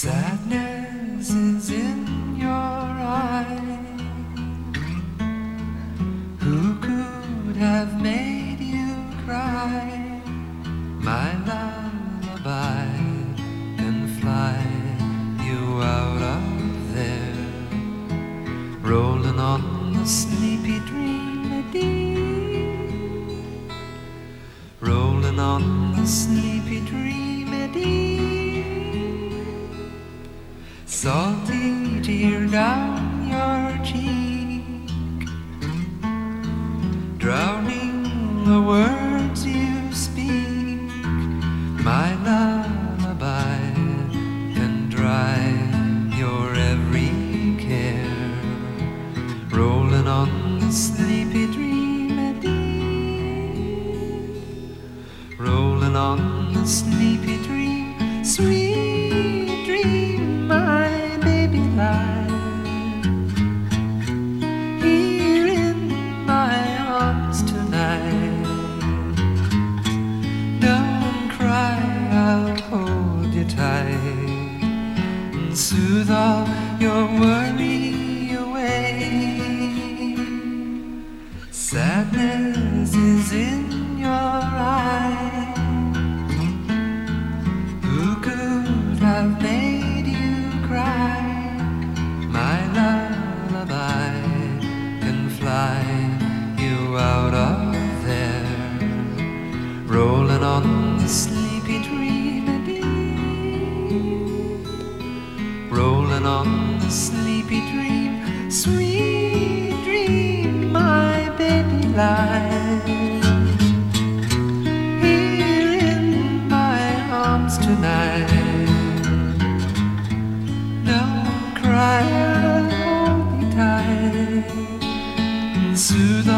Sadness is in your eyes. Who could have made you cry? My lullaby can fly you out of there, rolling on the sleepy dream-a-dee, rolling on the sleepy dream-a-dee. Salty tear down your cheek, drowning the words you speak. My lullaby can dry your every care, rolling on the sleepy dream-a-dee, rolling on the sleepy dream, sweet dream, my baby lies here in my arms tonight. Don't cry, I'll hold you tight and soothe all your worry away. Sadness is in your eyes. Who could have made you cry? My lullaby can fly you out of there, rolling on the sleepy dream-a-dee, rolling on the sleepy dream, sweet dream, my baby lies here in my arms tonight. Don't cry, I'll hold you tight and soothe